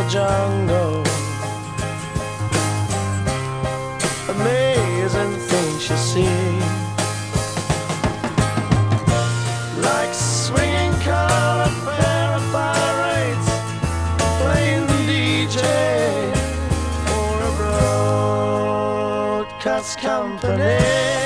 jungle. Amazing things you see, like swinging color pair of pirates playing DJ for a broadcast company.